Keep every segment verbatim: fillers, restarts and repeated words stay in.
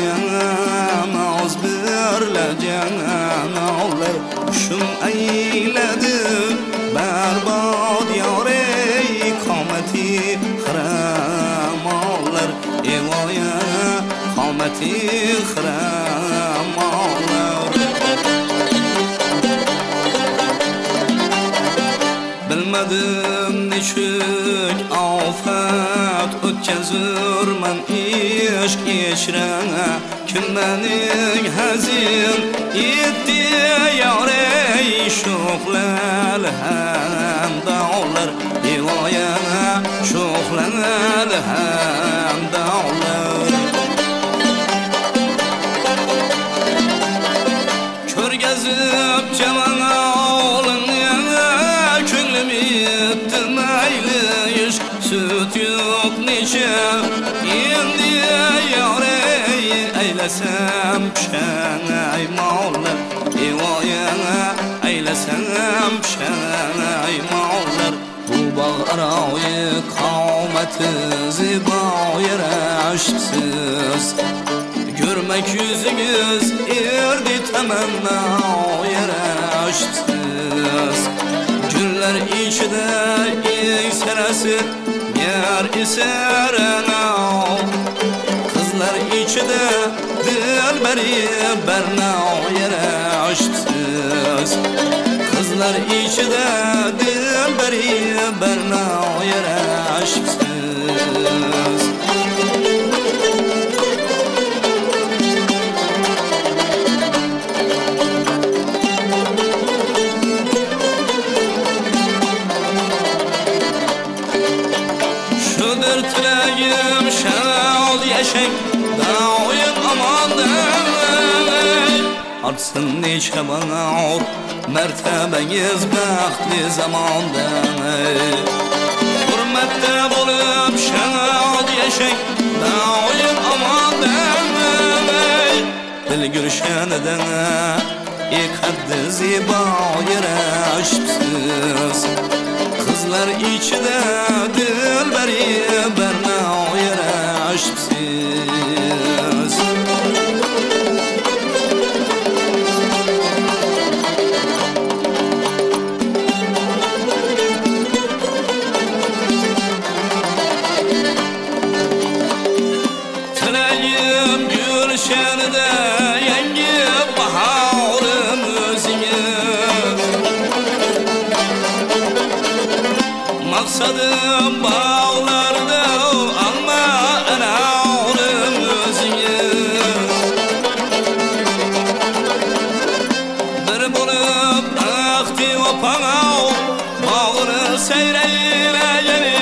canoz birle canolar Şum eyledi berbad yare kameti xiramolar Evoya kameti xiramolar Bilmedim nechuk afat o'tkazurman ishq ichra Kim mening hazin etdi yorey sho'xlar ham dog'lar Evoya sho'xlar ham dog'lar Ko'rgazib jaman Süt yok nice indi yarey Eylesem şenay mağlar Evoya eylesem şenay mağlar Bu bağrayı kavmeti zibayır aşksız Görmek yüzünüz erdi temenna yaraşksız Günler içinde ilk senesi yer iserena Kızlar içinde dilberi berna yere aşksız Kızlar içinde dilberi berna yere aşksız Tilayim şad yaşayk Dağıyım amandan Artsın neçe bana or Mertebeyiz bəxtli zamandan Hürmette bulup şad yaşayk Dağıyım amandan Dil gülşeneden İkaddi zibayir aşksız Kızlar içinde dilberi berna yere aşksız Tilayim gülşenide yengi baharım özüne Maksadım bağlarda alma anağırım özüne Bir bulup akti opana bağını seyreyle yeni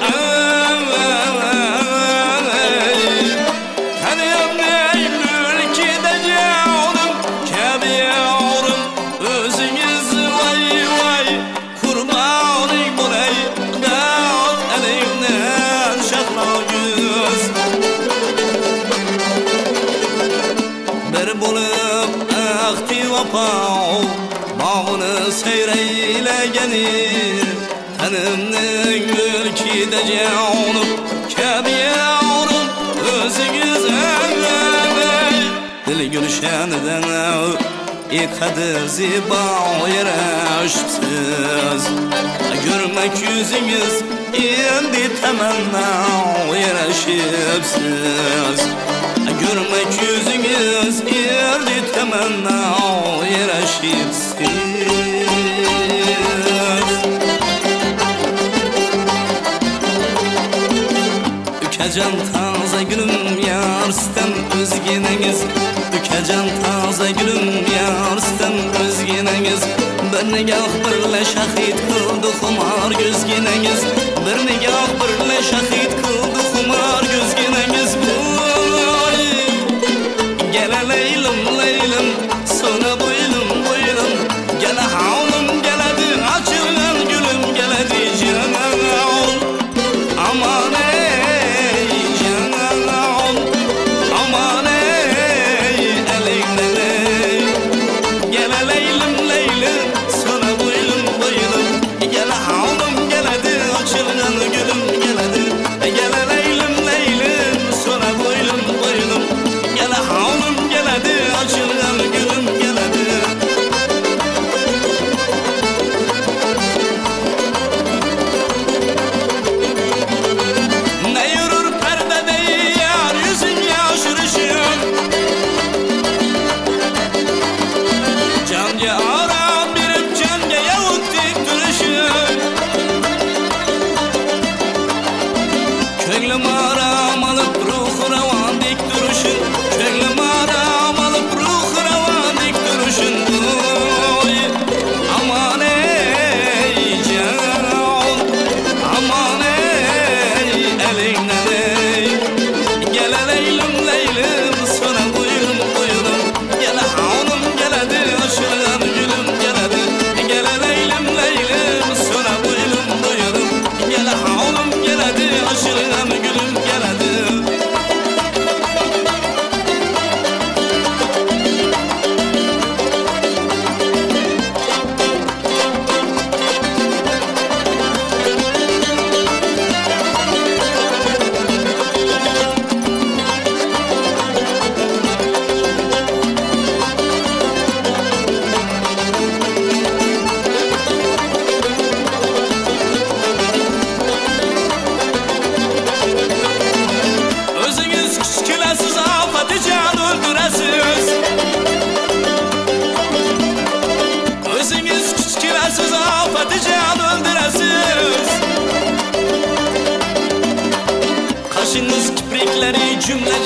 Tanıyım ney mülkide canım kebi yavrum Özünüz vay vay kurbanı bulay Bir bulup akti vapav Bağını seyreyle gelir Tanımның mülkide canım Kebi yavrum özünüz ömrüm Dil gülşeniden İkadı zibayir aşksız Görmek yüzünüz endi temenna yaraşıpsız Görmek yüzünüz erdi temenna yaraşıpsız Ükecan taze gülüm yarstem özgeneniz Ükecan taze gülüm yarstem özgeneniz Bir nigah birle şahit kıldı xumar gözgeneniz Bir nigah birle şahit kıldı xumar gözgeneniz Gele leylim leylim sonra boylum boylum Gele havlum geledi açılan gülüm geledi canım Aman ey canım Aman ey elinle ey Gele leylim leylim sonra boylum boylum Gele havlum geledi açılan gülüm geledi Gele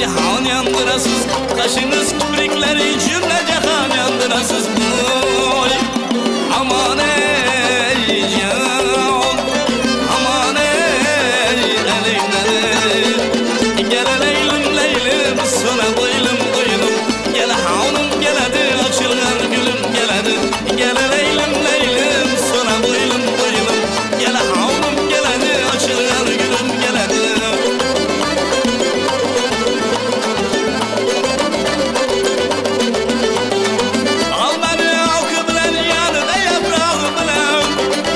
cihan yandırasız, kaşınız kiprikleri cümle cihan yandırasız. Oy aman ey can, aman ey elim elim. Gel leylim leylim sana boylum boylum, gel havnum gel hadi açılgan gülüm gel hadi. Gel leylim leylim sana boylum boylum, gel havnum gel hadi açılgan gülüm gel hadi. Al beni oku bilen yanında yaprağı bilen,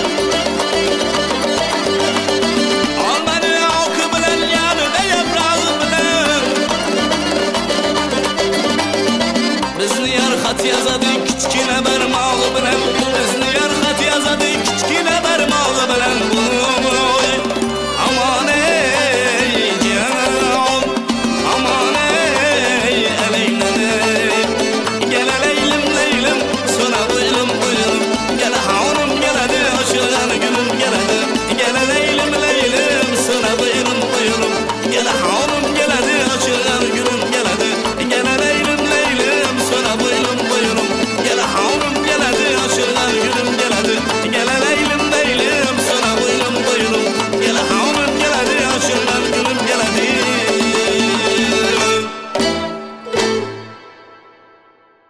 al beni oku bilen yanında yaprağı bilen. Bizni yar xat yazadı